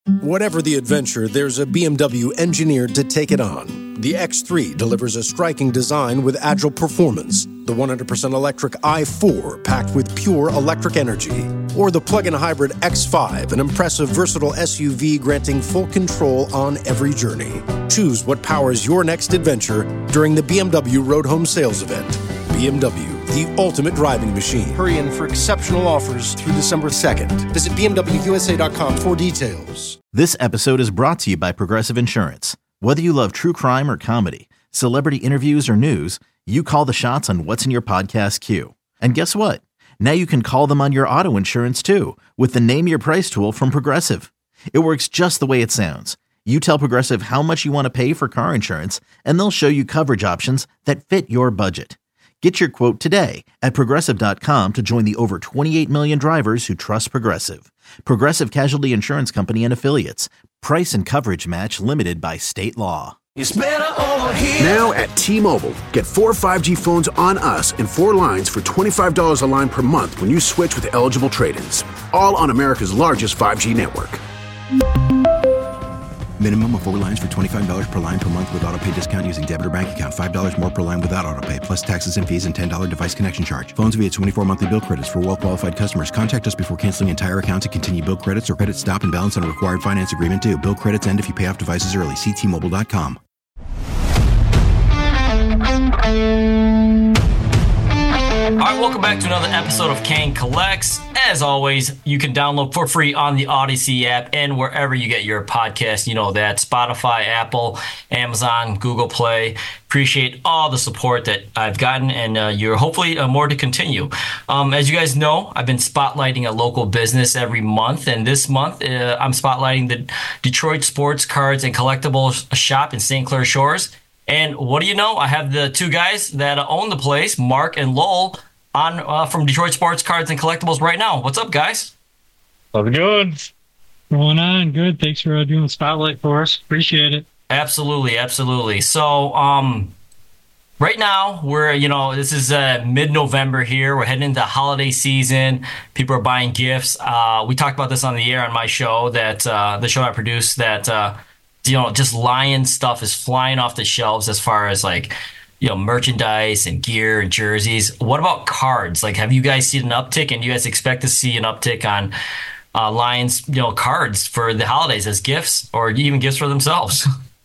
Whatever the adventure, there's a BMW engineered to take it on. The X3 delivers a striking design with agile performance. The 100% electric i4 packed with pure electric energy. Or the plug-in hybrid X5, an impressive versatile SUV granting full control on every journey. Choose what powers your next adventure during the BMW Road Home Sales Event. BMW, the ultimate driving machine. Hurry in for exceptional offers through December 2nd. Visit BMWUSA.com for details. This episode is brought to you by Progressive Insurance. Whether you love true crime or comedy, celebrity interviews or news, you call the shots on what's in your podcast queue. And guess what? Now you can call them on your auto insurance too with the Name Your Price tool from Progressive. It works just the way it sounds. You tell Progressive how much you want to pay for car insurance, and they'll show you coverage options that fit your budget. Get your quote today at Progressive.com to join the over 28 million drivers who trust Progressive. Progressive Casualty Insurance Company and Affiliates. Price and coverage match limited by state law. It's better over here. Now at T-Mobile, get 4 5G phones on us and 4 lines for $25 a line per month when you switch with eligible trade-ins. All on America's largest 5G network. Minimum of 4 lines for $25 per line per month with autopay discount using debit or bank account. $5 more per line without autopay, plus taxes and fees and $10 device connection charge. Phones via 24 monthly bill credits for well-qualified customers. Contact us before canceling entire account to continue bill credits or credit stop and balance on a required finance agreement due. Bill credits end if you pay off devices early. See T-Mobile.com. All right, welcome back to another episode of Kane Collects. As always, you can download for free on the Odyssey app and wherever you get your podcast. You know that. Spotify, Apple, Amazon, Google Play. Appreciate all the support that I've gotten, and you're hopefully more to continue. As you guys know, I've been spotlighting a local business every month, and this month I'm spotlighting the Detroit Sports Cards and Collectibles shop in St. Clair Shores. And what do you know? I have the two guys that own the place, Mark and Lowell, on from Detroit Sports Cards and Collectibles right now. What's up, guys? How's it going? Going on. Good. Thanks for doing the spotlight for us. Appreciate it. Absolutely. Absolutely. So right now, this is mid-November here. We're heading into holiday season. People are buying gifts. We talked about this on the air on my show, that the show I produced, that just Lion stuff is flying off the shelves as far as merchandise and gear and jerseys. What about cards? Have you guys seen an uptick, and do you guys expect to see an uptick on Lions, cards for the holidays as gifts or even gifts for themselves?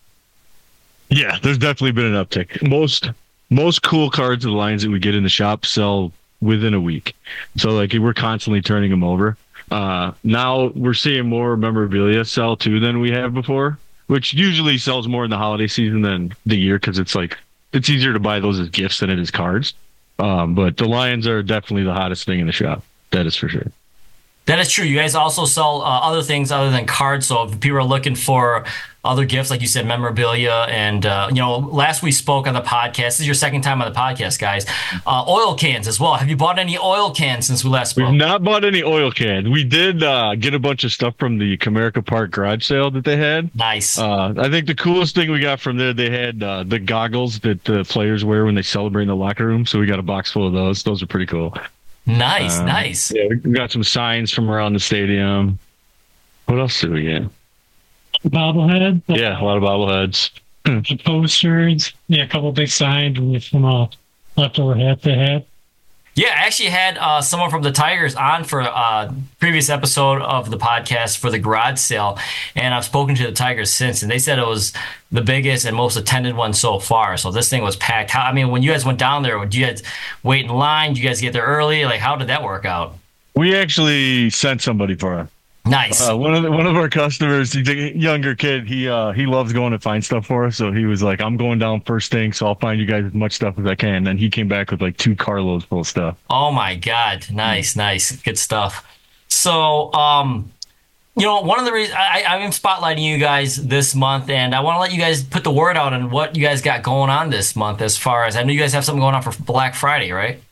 Yeah, there's definitely been an uptick. Most cool cards of the Lions that we get in the shop sell within a week. So we're constantly turning them over. Now we're seeing more memorabilia sell too than we have before, which usually sells more in the holiday season than the year, because it's easier to buy those as gifts than it is cards. But the Lions are definitely the hottest thing in the shop. That is for sure. That is true. You guys also sell other things other than cards. So if people are looking for other gifts, like you said, memorabilia, and last we spoke on the podcast. This is your second time on the podcast, guys. Oil cans as well. Have you bought any oil cans since we last spoke? We've not bought any oil cans. We did get a bunch of stuff from the Comerica Park garage sale that they had. Nice. I think the coolest thing we got from there, they had the goggles that the players wear when they celebrate in the locker room. So we got a box full of those. Those are pretty cool. Nice, nice. Yeah, we got some signs from around the stadium. What else did we get? Bobblehead. Yeah, a lot of bobbleheads. The posters. Yeah, a couple big signs with some leftover hats they had. Yeah, I actually had someone from the Tigers on for a previous episode of the podcast for the garage sale, and I've spoken to the Tigers since, and they said it was the biggest and most attended one so far. So this thing was packed. When you guys went down there, did you guys wait in line? Did you guys get there early? How did that work out? We actually sent somebody for it. Nice. One of our customers, he's a younger kid. He loves going to find stuff for us. So he was like, "I'm going down first thing, so I'll find you guys as much stuff as I can." And then he came back with 2 carloads full of stuff. Oh my God! Nice, good stuff. So, one of the reasons I'm spotlighting you guys this month, and I want to let you guys put the word out on what you guys got going on this month. As far as I know, you guys have something going on for Black Friday, right?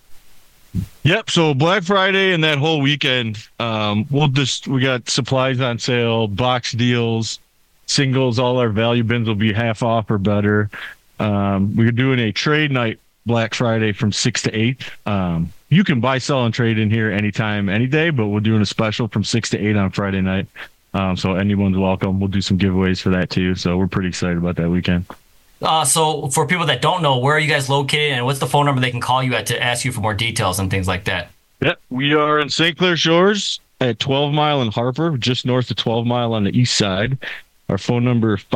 Yep. So Black Friday and that whole weekend, we got supplies on sale, box deals, singles. All our value bins will be half off or better. We're doing a trade night Black Friday from 6 to 8. You can buy, sell, and trade in here anytime, any day, but we're doing a special from 6 to 8 on Friday night. So anyone's welcome. We'll do some giveaways for that too. So we're pretty excited about that weekend. So for people that don't know, where are you guys located, and what's the phone number they can call you at to ask you for more details and things like that? Yep, we are in St. Clair Shores at 12 Mile in Harper, just north of 12 Mile on the east side. Our phone number is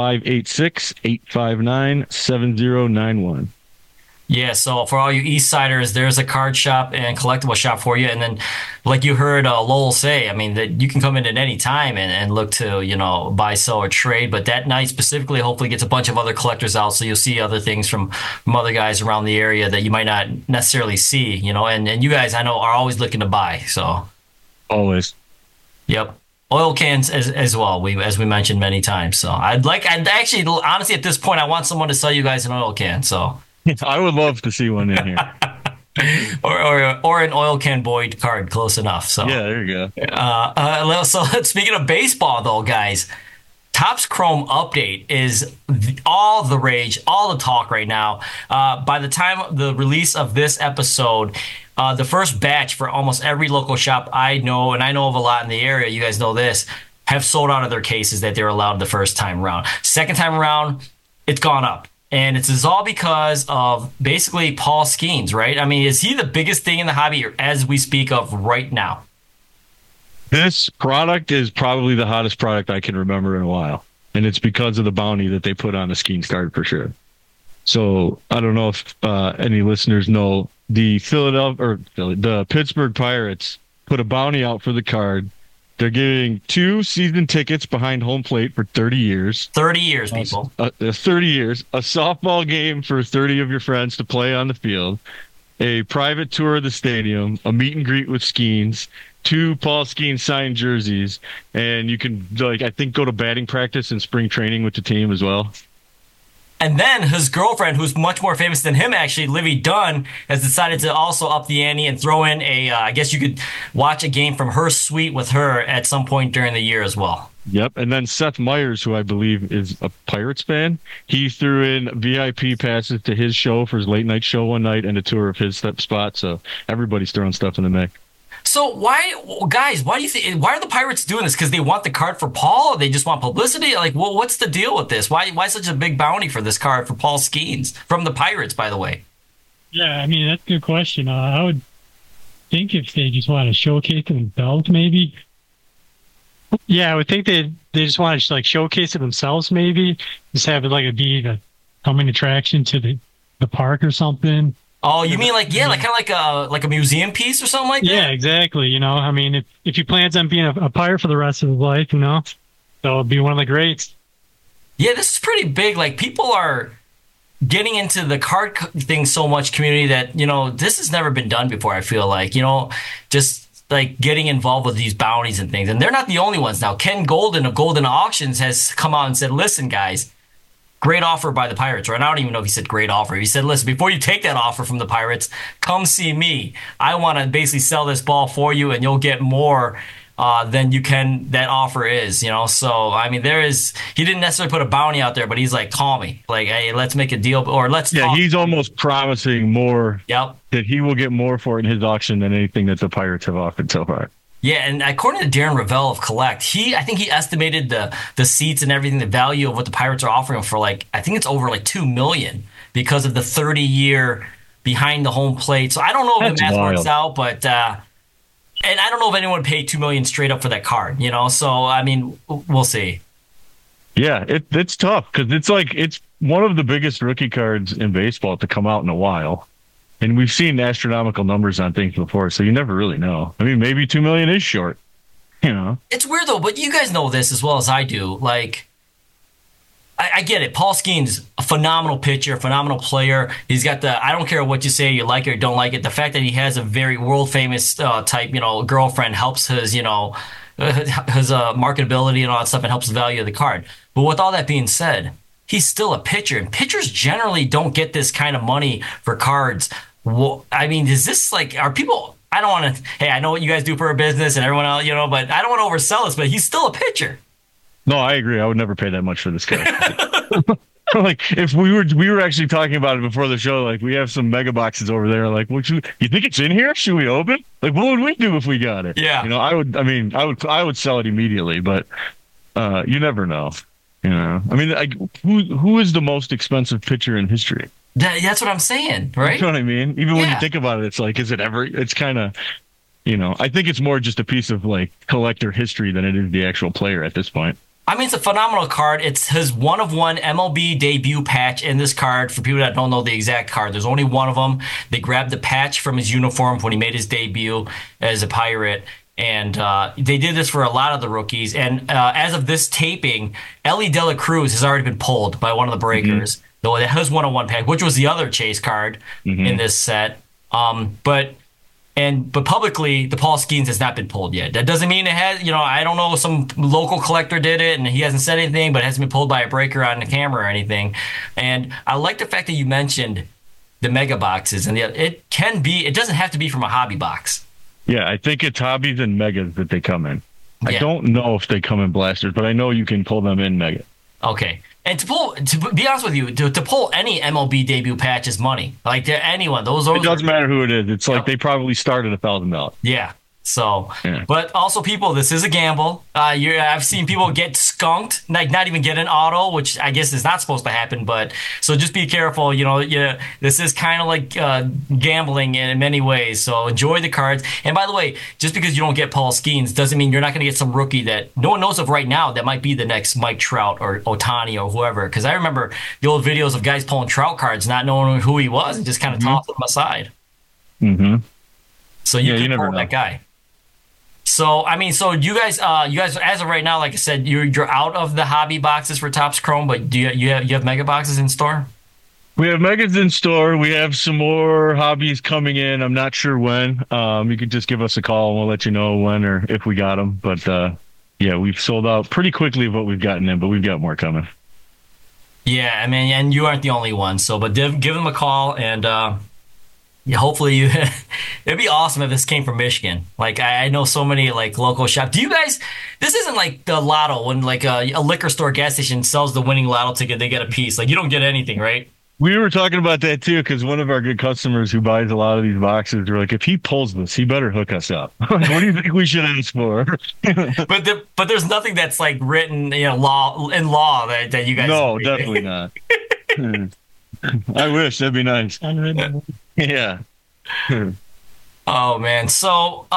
586-859-7091. Yeah, so for all you East Siders, there's a card shop and collectible shop for you. And then, like you heard Lowell say, I mean, that you can come in at any time and look to, buy, sell, or trade. But that night specifically, hopefully gets a bunch of other collectors out. So you'll see other things from other guys around the area that you might not necessarily see, and you guys, I know, are always looking to buy. So always. Yep. Oil cans as well, as we mentioned many times. So I'd actually, honestly, at this point, I want someone to sell you guys an oil can. So I would love to see one in here. or an oil can Boyd card, close enough. So yeah, there you go. So speaking of baseball, though, guys, Topps Chrome update is all the rage, all the talk right now. By the time of the release of this episode, the first batch for almost every local shop I know, and I know of a lot in the area, you guys know this, have sold out of their cases that they were allowed the first time around. Second time around, it's gone up. And it's all because of basically Paul Skeens, right? I mean, is he the biggest thing in the hobby as we speak of right now? This product is probably the hottest product I can remember in a while. And it's because of the bounty that they put on the Skeens card for sure. So I don't know if any listeners know, the Pittsburgh Pirates put a bounty out for the card. They're giving 2 season tickets behind home plate for 30 years. 30 years, people. 30 years. A softball game for 30 of your friends to play on the field. A private tour of the stadium. A meet and greet with Skeens. 2 Paul Skeens signed jerseys. And you can, I think, go to batting practice and spring training with the team as well. And then his girlfriend, who's much more famous than him, actually, Livy Dunn, has decided to also up the ante and throw in I guess you could watch a game from her suite with her at some point during the year as well. Yep. And then Seth Meyers, who I believe is a Pirates fan, he threw in VIP passes to his show for his late night show one night and a tour of his spot. So everybody's throwing stuff in the mix. So why do you think? Why are the Pirates doing this? Because they want the card for Paul, or they just want publicity? What's the deal with this? Why such a big bounty for this card for Paul Skeens from the Pirates? By the way. Yeah, I mean that's a good question. I would think if they just want to showcase themselves, maybe. Yeah, I would think they just want to showcase it themselves, maybe just have it be a coming attraction to the park or something. Oh, you mean kind of like a museum piece or something like that? Yeah, exactly. I mean, if he plans on being a pirate for the rest of his life, so it'll be one of the greats. Yeah, this is pretty big. People are getting into the card thing so much, community, that this has never been done before. I feel just getting involved with these bounties and things, and they're not the only ones now. Ken Golden of Golden Auctions has come out and said, "Listen, guys. Great offer by the Pirates," or I don't even know if he said great offer. He said, "Listen, before you take that offer from the Pirates, come see me. I want to basically sell this ball for you, and you'll get more than you can. That offer is, So I mean, he didn't necessarily put a bounty out there, but he's like, call me, hey, let's make a deal, or let's. Yeah, he's almost promising more. Yep. That he will get more for it in his auction than anything that the Pirates have offered so far. Yeah, and according to Darren Ravel of Collect, I think he estimated the seats and everything, the value of what the Pirates are offering for I think it's over $2 million because of the 30-year behind the home plate. So I don't know if the math works out, but and I don't know if anyone paid $2 million straight up for that card. So I mean, we'll see. Yeah, it's tough because it's one of the biggest rookie cards in baseball to come out in a while. And we've seen astronomical numbers on things before, so you never really know. I mean, maybe $2 million is short, It's weird, though, but you guys know this as well as I do. I get it. Paul Skeens, a phenomenal pitcher, phenomenal player. He's got I don't care what you say, you like it or don't like it. The fact that he has a very world-famous type, girlfriend helps his, his marketability and all that stuff, and helps the value of the card. But with all that being said, he's still a pitcher, and pitchers generally don't get this kind of money for cards. Well, I mean, is this are people? I don't want to. Hey, I know what you guys do for a business and everyone else, but I don't want to oversell this. But he's still a pitcher. No, I agree. I would never pay that much for this guy. If we were actually talking about it before the show, we have some mega boxes over there. You think it's in here? Should we open? What would we do if we got it? Yeah. I would sell it immediately, but You never know. You know, I mean, like, who is the most expensive pitcher in history? That's what I'm saying, right? You know what I mean? Even when you think about it, it's like, is it ever? It's kind of, you know, I think it's more just a piece of like collector history than it is the actual player at this point. I mean, it's a phenomenal card. It's his 1/1 MLB debut patch in this card. For people that don't know the exact card, there's only one of them. They grabbed the patch from his uniform when he made his debut as a Pirate. And they did this for a lot of the rookies. And as of this taping, Ellie De La Cruz has already been pulled by one of the breakers. Though it has 1/1 pack, which was the other chase card in this set. But publicly, the Paul Skeens has not been pulled yet. That doesn't mean it has, you know, I don't know, some local collector did it and he hasn't said anything, but it hasn't been pulled by a breaker on the camera or anything. And I like the fact that you mentioned the mega boxes, and it doesn't have to be from a hobby box. Yeah, I think it's hobbies and megas that they come in. I don't know if they come in blasters, but I know you can pull them in mega. Okay. And to be honest with you, to pull any MLB debut patch is money. Like anyone, those it doesn't matter who it is. It's like they probably started $1,000. Yeah. So, but also, people, this is a gamble. I've seen people get skunked, like not even get an auto, which I guess is not supposed to happen. But so just be careful. You know, this is kind of like gambling in many ways. So enjoy the cards. And by the way, just because you don't get Paul Skeens doesn't mean you're not going to get some rookie that no one knows of right now that might be the next Mike Trout or Ohtani or whoever. Because I remember the old videos of guys pulling Trout cards, not knowing who he was, and just kind of tossing them aside. So you can never pull know that guy. So, I mean, so you guys, as of right now, like I said, you're out of the hobby boxes for Topps Chrome, but do you have mega boxes in store? We have megas in store. We have some more hobbies coming in. I'm not sure when. You could just give us a call and we'll let you know when or if we got them. But yeah, we've sold out pretty quickly of what we've gotten in, but we've got more coming. Yeah, I mean, and you aren't the only one. So, but give them a call and. Yeah, hopefully it'd be awesome if this came from Michigan. Like I know so many like local shops. Do you guys? This isn't like the lotto when like a liquor store gas station sells the winning lotto ticket, they get a piece. Like you don't get anything, right? We were talking about that too because one of our good customers who buys a lot of these boxes, they're like, if he pulls this, he better hook us up. What do you think we should ask for? but there's nothing that's like written, you know, law that you guys. No, definitely not. I wish that'd be nice. Unwritten. Yeah. Oh man. So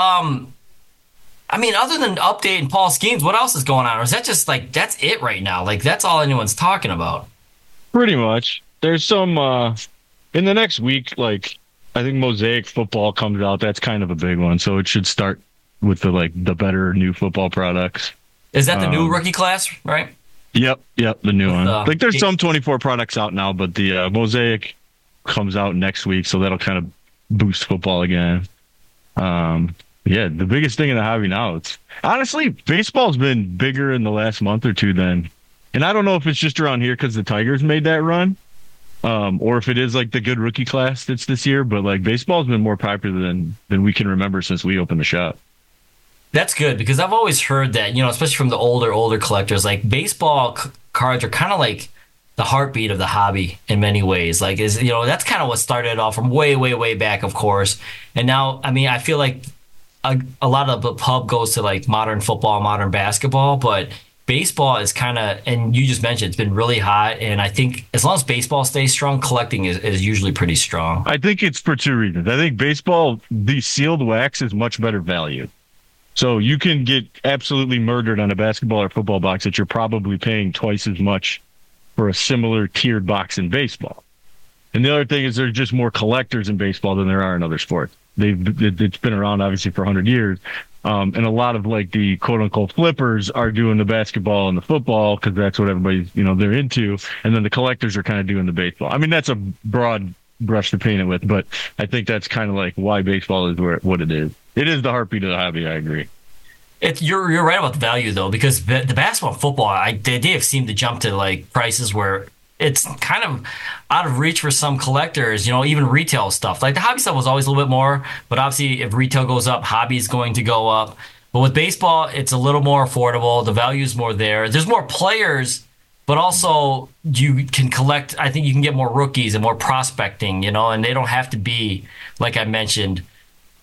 I mean, other than updating Paul Skeens, what else is going on? Or is that just like that's it right now? Like that's all anyone's talking about? Pretty much. There's some in the next week, like I think Mosaic football comes out. That's kind of a big one. So it should start with the better new football products. Is that the new rookie class, right? Yep, the new one. Like there's some 24 products out now, but the Mosaic comes out next week, so that'll kind of boost football again. Yeah, the biggest thing in the hobby now, it's honestly baseball's been bigger in the last month or two than, and I don't know if it's just around here because the Tigers made that run, or if it is like the good rookie class that's this year, but like baseball's been more popular than we can remember since we opened the shop. That's good because I've always heard that, you know, especially from the older collectors, like baseball cards are kind of like the heartbeat of the hobby in many ways. Like, you know, that's kind of what started it off from way, way, way back, of course. And now, I mean, I feel like a lot of the pub goes to like modern football, modern basketball, but baseball is kind of, and you just mentioned, it's been really hot. And I think as long as baseball stays strong, collecting is usually pretty strong. I think it's for two reasons. I think baseball, the sealed wax is much better value. So you can get absolutely murdered on a basketball or football box that you're probably paying twice as much for a similar tiered box in baseball. And the other thing is there's just more collectors in baseball than there are in other sports. It's been around obviously for 100 years. And a lot of like the quote unquote flippers are doing the basketball and the football because that's what everybody's, you know, they're into. And then the collectors are kind of doing the baseball. I mean, that's a broad brush to paint it with, but I think that's kind of like why baseball is what it is. It is the heartbeat of the hobby. I agree. You're right about the value though, because the basketball and football, they have seemed to jump to like prices where it's kind of out of reach for some collectors, you know, even retail stuff. Like the hobby stuff was always a little bit more, but obviously if retail goes up, hobby is going to go up. But with baseball, it's a little more affordable. The value is more there. There's more players, but also you can collect. I think you can get more rookies and more prospecting, you know, and they don't have to be, like I mentioned,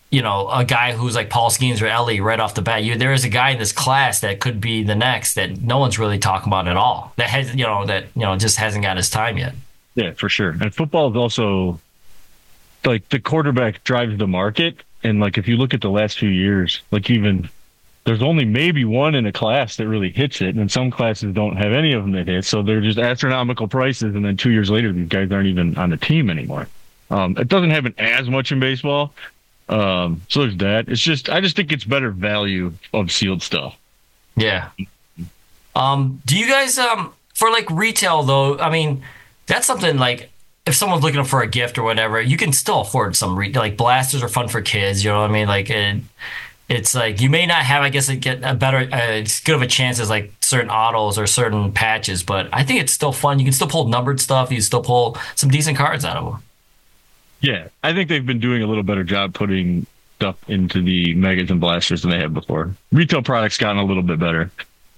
a guy who's like Paul Skeens or Ellie right off the bat. There is a guy in this class that could be the next that no one's really talking about at all. That has, just hasn't got his time yet. Yeah, for sure. And football is also like the quarterback drives the market. And like, if you look at the last few years, like even there's only maybe one in a class that really hits it. And some classes don't have any of them that hit. So they're just astronomical prices. And then 2 years later, these guys aren't even on the team anymore. It doesn't happen as much in baseball. So there's that. I just think it's better value of sealed stuff. Yeah. Do you guys, for like retail though, I mean, that's something like if someone's looking for a gift or whatever, you can still afford some like blasters are fun for kids. You know what I mean? Like it's like you may not have, I guess, get a better, as good of a chance as like certain autos or certain patches, but I think it's still fun. You can still pull numbered stuff. You can still pull some decent cards out of them. Yeah, I think they've been doing a little better job putting stuff into the megas and blasters than they have before. Retail products gotten a little bit better.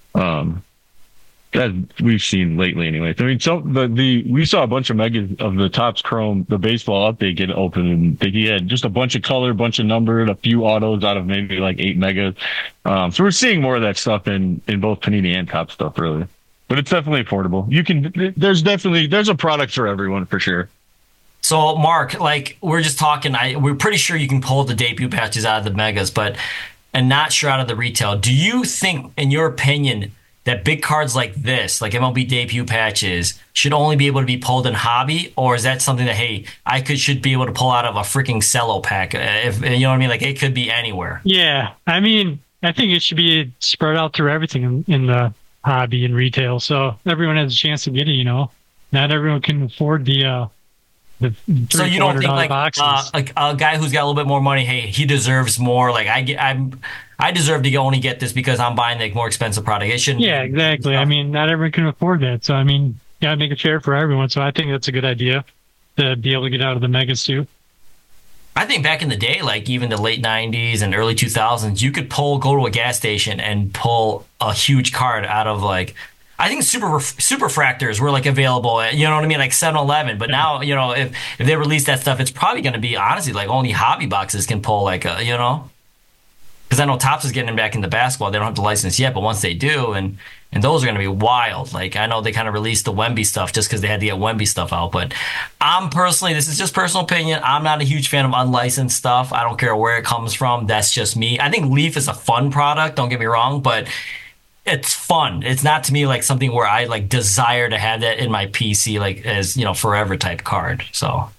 That we've seen lately anyway. I mean, we saw a bunch of megas of the Topps Chrome, the baseball update get open, and he had just a bunch of color, bunch of numbered, a few autos out of maybe like 8 megas. So we're seeing more of that stuff in both Panini and Topps stuff, really. But it's definitely affordable. There's a product for everyone for sure. So Mark, like we're just talking, we're pretty sure you can pull the debut patches out of the megas, and not sure out of the retail. Do you think, in your opinion, that big cards like this, like MLB debut patches, should only be able to be pulled in hobby, or is that something that, hey, should be able to pull out of a freaking cello pack? If you know what I mean, like it could be anywhere. Yeah, I mean, I think it should be spread out through everything in the hobby and retail, so everyone has a chance to get it. Not everyone can afford the so you don't think like a guy who's got a little bit more money, hey, he deserves more. Like I deserve to only get this because I'm buying the more expensive product. It shouldn't. Yeah, exactly. I mean, not everyone can afford that. So I mean, gotta make it fair for everyone. So I think that's a good idea to be able to get out of the megas too. I think back in the day, like even the late 90s and early 2000s, you could go to a gas station and pull a huge card out of like, I think super fractors were like available at, you know what I mean, like 7-Eleven. But now, if they release that stuff, it's probably going to be honestly like only hobby boxes can pull like because I know Topps is getting back into basketball. They don't have the license yet, but once they do, and those are going to be wild. Like I know they kind of released the Wemby stuff just because they had to get Wemby stuff out. But I'm personally, this is just personal opinion, I'm not a huge fan of unlicensed stuff. I don't care where it comes from. That's just me. I think Leaf is a fun product. Don't get me wrong, but it's fun. It's not to me like something where I like desire to have that in my PC, like as forever type card. So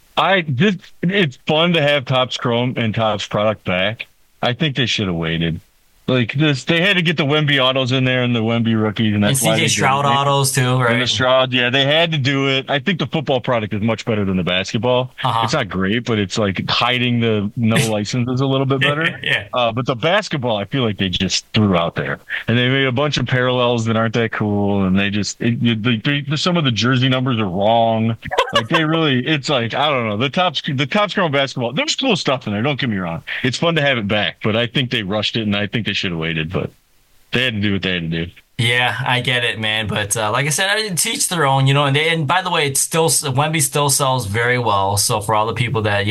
it's fun to have Topps Chrome and Topps product back. I think they should have waited. Like this, they had to get the Wemby autos in there and the Wemby rookies, and that's why CJ Stroud autos too, right? And the Stroud, yeah, they had to do it. I think the football product is much better than the basketball. It's not great, but it's like hiding the no licenses a little bit better. Yeah. But the basketball, I feel like they just threw out there, and they made a bunch of parallels that aren't that cool, and they just some of the jersey numbers are wrong. Like they really, it's like I don't know. The Topps Chrome basketball, there's cool stuff in there. Don't get me wrong. It's fun to have it back, but I think they rushed it, and I think they should have waited, but they had to do what they had to do. Yeah, I get it, man. But like I said, I didn't teach their own, and by the way, it's still Wemby still sells very well. So for all the people that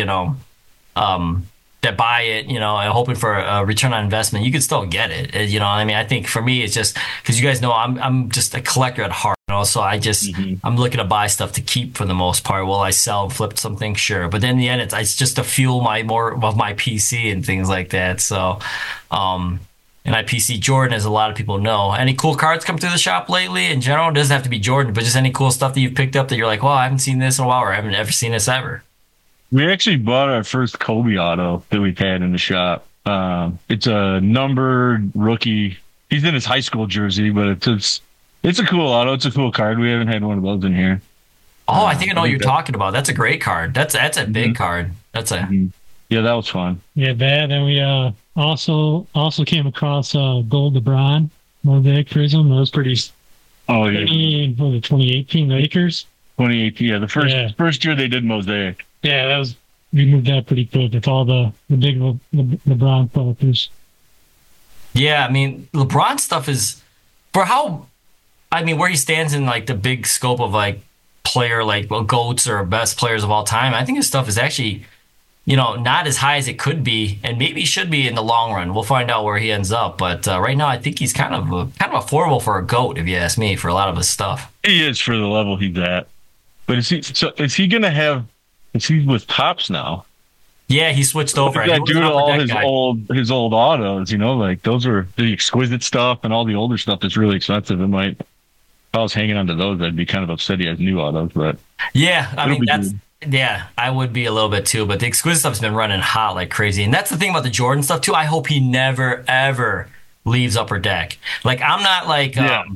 that buy it, and hoping for a return on investment, you can still get it. I mean, I think for me, it's just because you guys know I'm just a collector at heart. So I just I'm looking to buy stuff to keep for the most part. Will I sell and flip something? Sure, but then in the end, it's just to fuel more of my PC and things like that. So. And I PC Jordan, as a lot of people know. Any cool cards come through the shop lately? In general, it doesn't have to be Jordan, but just any cool stuff that you've picked up that you're like, well, I haven't seen this in a while, or I haven't ever seen this ever. We actually bought our first Kobe auto that we've had in the shop. It's a numbered rookie. He's in his high school jersey, but it's a cool auto. It's a cool card. We haven't had one of those in here. Oh, I think I know what you're talking about. That's a great card. That's a big card. That's a Yeah, that was fun. Yeah, bad. And we also came across Gold LeBron Mosaic Prism. That was pretty. Oh yeah. 2018 Lakers. 2018. Yeah, the first year they did Mosaic. Yeah, we moved that pretty quick with all the big LeBron photos. Yeah, I mean LeBron stuff is for where he stands in like the big scope of like player like GOATs or best players of all time. I think his stuff is actually not as high as it could be, and maybe should be in the long run. We'll find out where he ends up. But right now, I think he's kind of affordable for a GOAT, if you ask me, for a lot of his stuff. He is for the level he's at. But is he going to have? Is he with Topps now? Yeah, he switched over. That due to all his old autos, like those are the exquisite stuff and all the older stuff that's really expensive. If I was hanging on to those, I'd be kind of upset he has new autos. But yeah, I mean yeah, I would be a little bit too. But the exquisite stuff's been running hot like crazy, and that's the thing about the Jordan stuff too. I hope he never ever leaves Upper Deck. Like I'm not like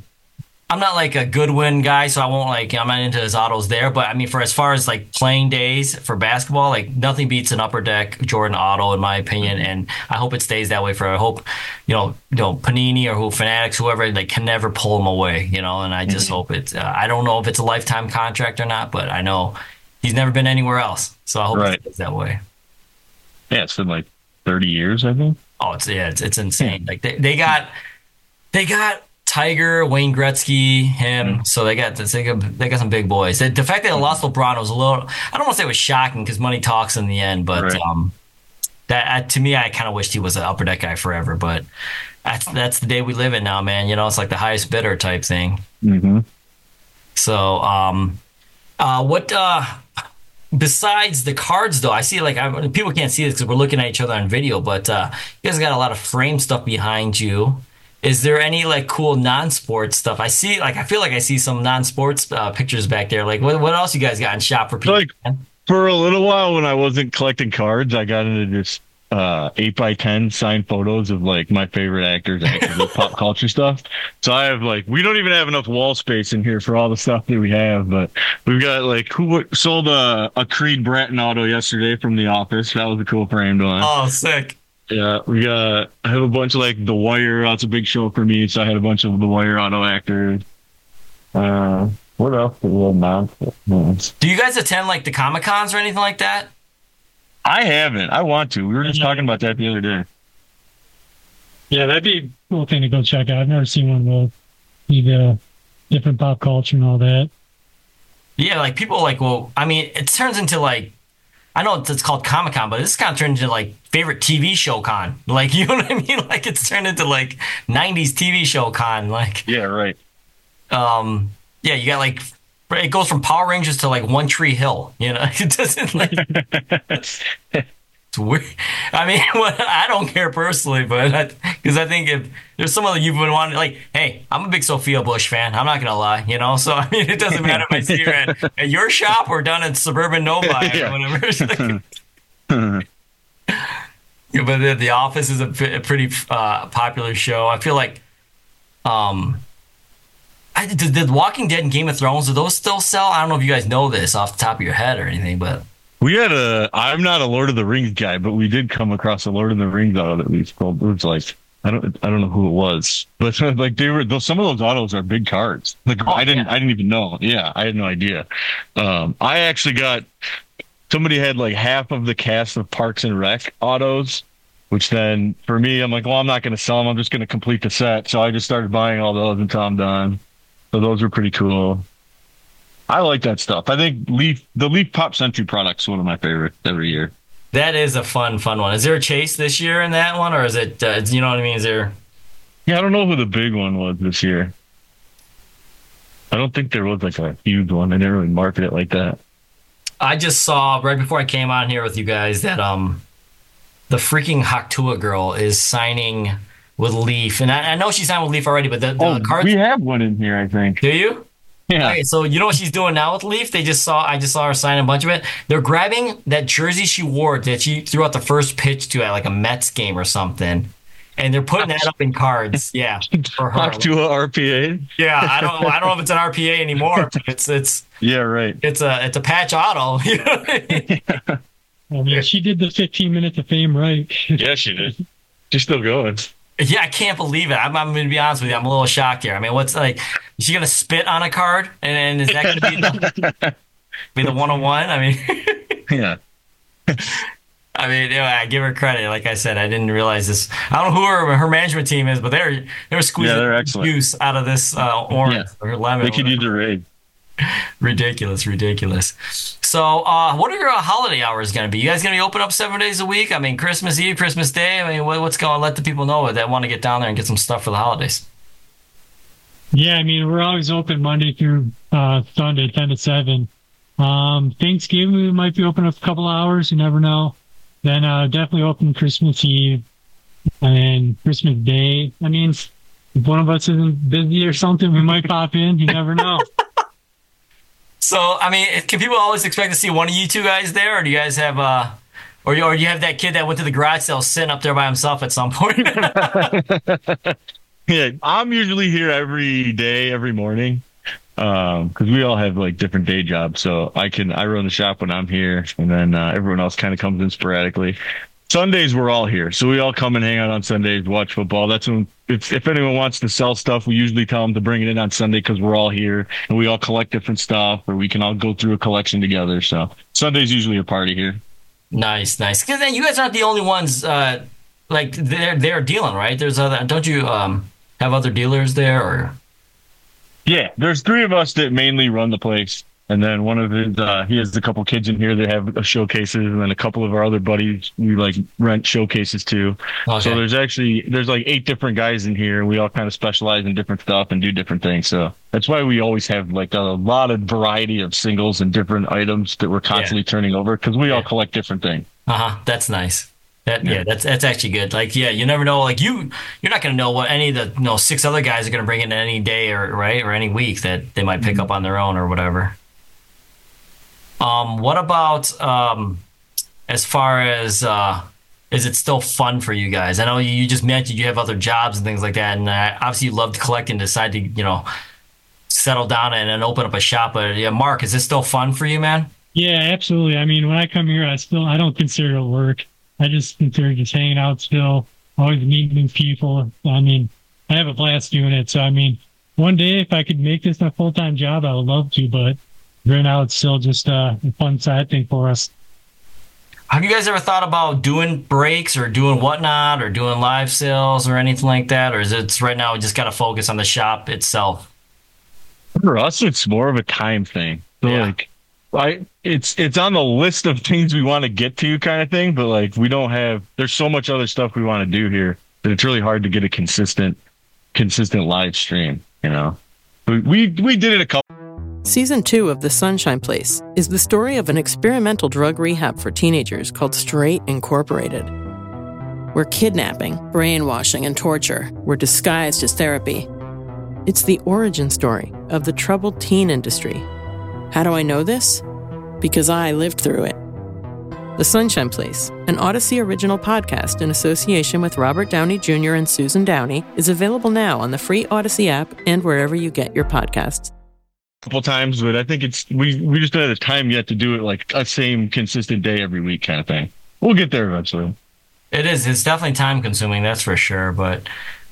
a Goodwin guy, so I won't I'm not into his autos there. But I mean, for as far as like playing days for basketball, like nothing beats an Upper Deck Jordan auto in my opinion. And I hope it stays that way I hope, Panini or Fanatics, whoever, like can never pull him away, and I just hope it's, I don't know if it's a lifetime contract or not, but I know he's never been anywhere else. So I hope it stays that way. Yeah, it's been like 30 years, I think. Oh, it's insane. Like they got Tiger, Wayne Gretzky, him. So they got some big boys. The fact that they lost LeBron was a little, I don't want to say it was shocking because money talks in the end, but that to me, I kind of wished he was an Upper Deck guy forever. But that's the day we live in now, man. It's like the highest bidder type thing. Mm-hmm. So what besides the cards though, I see people can't see this because we're looking at each other on video, but you guys got a lot of frame stuff behind you. Is there any cool non-sports stuff? I feel like I see some non-sports pictures back there. Like what else you guys got in shop for people? For a little while when I wasn't collecting cards, I got into this 8x10 signed photos of my favorite actors with pop culture stuff. So I have we don't even have enough wall space in here for all the stuff that we have, but we've got who sold a Creed Bratton auto yesterday from The Office. That was a cool framed one. Oh, sick. Yeah, I have a bunch of The Wire. That's a big show for me, so I had a bunch of The Wire auto actors. What else? Do you guys attend the Comic-Cons or anything like that? I haven't. I want to. We were just talking about that the other day. Yeah, that'd be a cool thing to go check out. I've never seen one of those. The different pop culture and all that. Yeah, people it turns into I know it's called Comic-Con, but this kind of turned into favorite TV show con. You know what I mean? It's turned into 90s TV show con. Yeah, right. Yeah, you got it goes from Power Rangers to One Tree Hill. It doesn't it's weird. I mean, I don't care personally, but because I think if there's some of you've been wanting, hey, I'm a big Sophia Bush fan. I'm not gonna lie, So I mean, it doesn't matter if I see her at your shop or down at Suburban Novi or whatever. Yeah, but The Office is a pretty popular show. I feel did Walking Dead and Game of Thrones, do those still sell? I don't know if you guys know this off the top of your head or anything, but I'm not a Lord of the Rings guy, but we did come across a Lord of the Rings auto that we sold. It was I don't know who it was, but they were some of those autos are big cards. I didn't even know. Yeah, I had no idea. I actually got somebody had half of the cast of Parks and Rec autos, which then for me, I'm well, I'm not going to sell them. I'm just going to complete the set. So I just started buying all those until I'm done. So those were pretty cool. I like that stuff. I think the Leaf Pop Century product's one of my favorites every year. That is a fun one. Is there a chase this year in that one, or is it? You know what I mean? Is there? Yeah, I don't know who the big one was this year. I don't think there was a huge one. They didn't really market it like that. I just saw right before I came on here with you guys that the freaking Haktua girl is signing with Leaf, and I know she signed with Leaf already, but the cards. We have one in here, I think. Do you? Yeah. Okay, so you know what she's doing now with Leaf? I just saw her sign a bunch of it. They're grabbing that jersey she wore that she threw out the first pitch to at a Mets game or something, and they're putting that up in cards. Yeah, for her. Haktua RPA. Yeah, I don't know if it's an RPA anymore. But it's yeah, right. It's a patch auto. I mean, she did the 15 minutes of fame right. Yeah, she did. She's still going. Yeah, I can't believe it. I'm going to be honest with you. I'm a little shocked here. I mean, what's is she going to spit on a card? And is that going to be the 101? I mean, yeah. I mean, I give her credit. Like I said, I didn't realize this. I don't know who her management team is, but they're squeezing juice out of this orange or lemon. They could use a raid. Ridiculous. So, what are your holiday hours going to be? You guys going to be open up 7 days a week? I mean, Christmas Eve, Christmas Day. I mean, what's going on? Let the people know that want to get down there and get some stuff for the holidays. Yeah, I mean, we're always open Monday through Sunday, 10 to 7. Thanksgiving, we might be open up a couple hours. You never know. Then definitely open Christmas Eve and Christmas Day. I mean, if one of us isn't busy or something, we might pop in. You never know. So, I mean, can people always expect to see one of you two guys there, or do you guys have or you have that kid that went to the garage sale sitting up there by himself at some point? Yeah, I'm usually here every day, every morning, because we all have like different day jobs. So I run the shop when I'm here, and then everyone else kind of comes in sporadically. Sundays we're all here, so we all come and hang out on Sundays, watch football. That's when if anyone wants to sell stuff, we usually tell them to bring it in on Sunday because we're all here and we all collect different stuff, or we can all go through a collection together. So Sunday's usually a party here. Nice. Because then you guys aren't the only ones like they're dealing, right? There's other. Don't you have other dealers there, or? Yeah, there's 3 of us that mainly run the place. And then one of his, he has a couple kids in here that have showcases, and then a couple of our other buddies we like rent showcases too. Okay. So there's like 8 different guys in here, and we all kind of specialize in different stuff and do different things. So that's why we always have like a lot of variety of singles and different items that we're constantly turning over, because we all collect different things. That's nice. That's actually good. Like, you never know. Like you're not going to know what any of the 6 other guys are going to bring in any day or any week that they might pick up on their own or whatever. What about as far as is it still fun for you guys? I know you just mentioned you have other jobs and things like that, and obviously you love to collect and decide to settle down and open up a shop. But Mark, is this still fun for you, man? Yeah, absolutely. I mean, when I come here, I don't consider it work. I just consider just hanging out still, always meeting new people. I mean, I have a blast doing it. So I mean, one day if I could make this my full-time job, I would love to, but right now it's still just a fun side thing for us. Have you guys ever thought about doing breaks or doing whatnot or doing live sales or anything like that? Or is it right now we just got to focus on the shop itself? For us, it's more of a time thing. So it's on the list of things we want to get to kind of thing, but like there's so much other stuff we want to do here that it's really hard to get a consistent live stream, We did it a couple. Season 2 of The Sunshine Place is the story of an experimental drug rehab for teenagers called Straight Incorporated, where kidnapping, brainwashing, and torture were disguised as therapy. It's the origin story of the troubled teen industry. How do I know this? Because I lived through it. The Sunshine Place, an Odyssey original podcast in association with Robert Downey Jr. and Susan Downey, is available now on the free Odyssey app and wherever you get your podcasts. Couple times, but I think we just don't have the time yet to do it like a same consistent day every week kind of thing. We'll get there eventually. It's definitely time consuming, that's for sure. But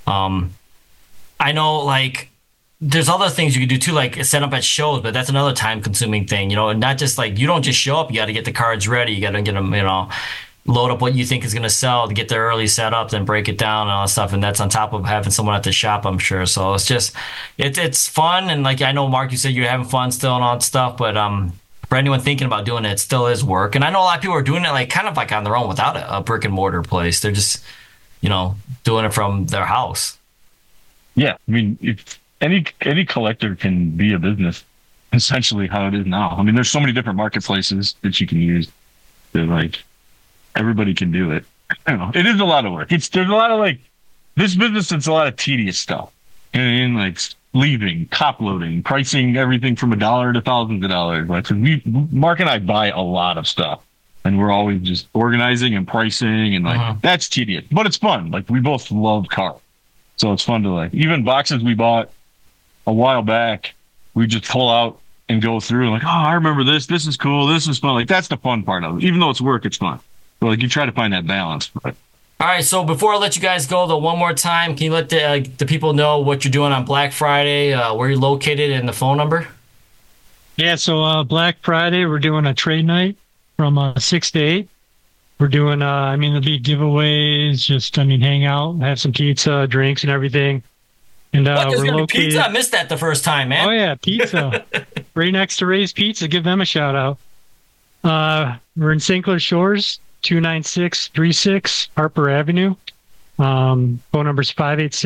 I know like there's other things you can do too, like set up at shows, but that's another time consuming thing, not just like you don't just show up, you got to get the cards ready, you got to get them, load up what you think is going to sell to get there early set up, then break it down and all that stuff. And that's on top of having someone at the shop, I'm sure. So it's just, it's fun. And like, I know, Mark, you said you're having fun still and all that stuff, but for anyone thinking about doing it, it still is work. And I know a lot of people are doing it like kind of like on their own without a brick and mortar place. They're just, doing it from their house. Yeah. I mean, if any collector can be a business, essentially how it is now. I mean, there's so many different marketplaces that you can use to like, everybody can do it. It is a lot of work. There's a lot of like this business. It's a lot of tedious stuff, and like leaving, top loading, pricing everything from $1 to thousands of dollars. Like Mark and I buy a lot of stuff, and we're always just organizing and pricing, and like that's tedious, but it's fun. Like we both love cars, so it's fun to like even boxes we bought a while back. We just pull out and go through and like, oh, I remember this. This is cool. This is fun. Like that's the fun part of it. Even though it's work, it's fun. So like you try to find that balance. But. All right. So before I let you guys go, though, one more time, can you let the people know what you're doing on Black Friday, where you're located, and the phone number? Yeah. So Black Friday, we're doing a trade night from 6 to 8. We're doing, there'll be giveaways, hang out, have some pizza, drinks, and everything. And there's going to be pizza? I missed that the first time, man. Oh, yeah, pizza. right next to Ray's Pizza. Give them a shout out. We're in St. Clair Shores, 29636 Harper Avenue. Phone number is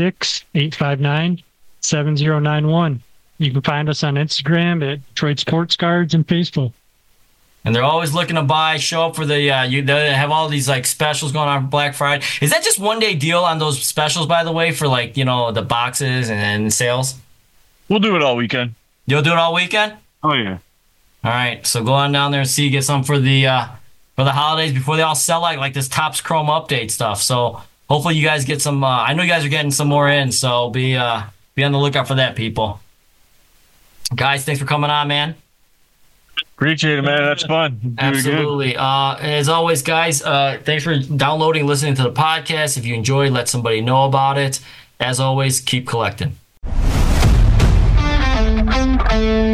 586-859-7091. You can find us on Instagram at Detroit Sports Cards and Facebook. And they're always looking to buy. Show up for they have all these like specials going on for Black Friday. Is that just one day deal on those specials, by the way, for like, the boxes and sales? We'll do it all weekend. You'll do it all weekend? Oh yeah. All right. So go on down there and get some for the holidays before they all sell out, like this Topps Chrome update stuff. So hopefully you guys get some. I know you guys are getting some more in. So be on the lookout for that, people. Guys, thanks for coming on, man. Appreciate it, man. That's fun. Absolutely. As always, guys, thanks for downloading and listening to the podcast. If you enjoyed, let somebody know about it. As always, keep collecting.